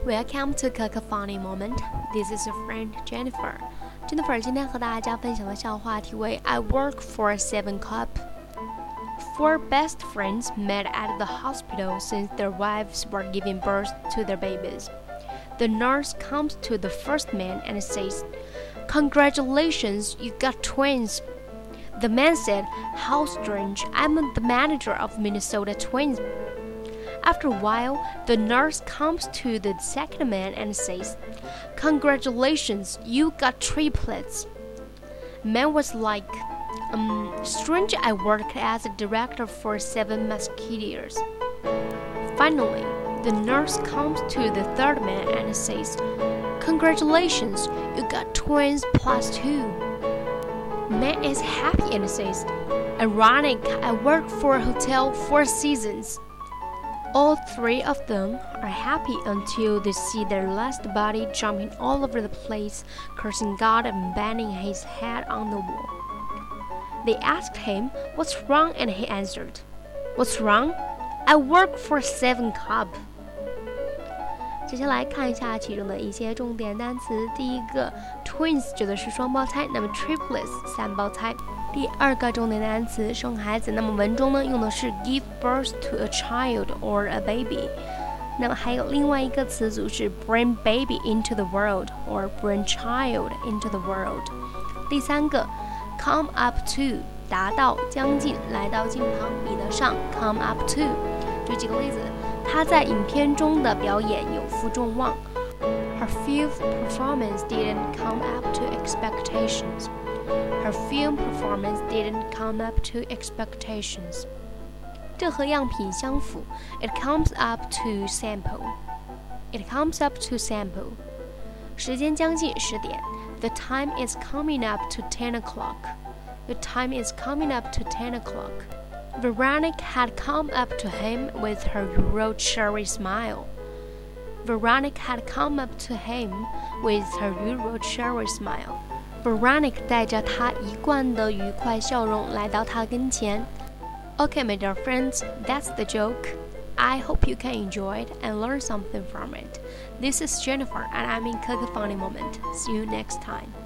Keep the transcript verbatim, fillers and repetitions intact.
Welcome to Cacophony Moment. This is your friend Jennifer. Jennifer 今天和大家分享的笑话题为 I work for a seven cup. Four best friends met at the hospital since their wives were giving birth to their babies. The nurse comes to the first man and says, Congratulations, you got twins. The man said, How strange, I'm the manager of Minnesota Twins.After a while, the nurse comes to the second man and says, Congratulations, you got triplets. Man was like, um, strange, I work as a director for seven musketeers. Finally, the nurse comes to the third man and says, Congratulations, you got twins plus two. Man is happy and says, Ironic, I work for a hotel four seasons.All three of them are happy until they see their last body jumping all over the place, cursing God and banging his head on the wall. They asked him, What's wrong? And he answered, What's wrong? I work for seven cup. 接下来看一下其中的一些重点单词。第一个 twins 指的是双胞胎，那么 triplets 三胞胎。第二个重点单词生孩子，那么文中呢用的是 give birth to a child or a baby。那么还有另外一个词组是 bring baby into the world or bring child into the world。第三个 come up to 达到将近来到近旁比得上 come up to。举几个例子，他在影片中的表演有负众望。Her film performance didn't come up to expectations.Her film performance didn't come up to expectations. 这和样品相符 It comes up to sample. It comes up to sample. 时间将近十点 The time is coming up to ten o'clock. The time is coming up to ten o'clock. Veronica had come up to him with her usual cheery smile. Veronica had come up to him with her usual cheery smile.Veronica 带着她一贯的愉快笑容来到他跟前。Okay, my dear friends, that's the joke. I hope you can enjoy it and learn something from it. This is Jennifer, and I'm in Cacophony Moment. See you next time.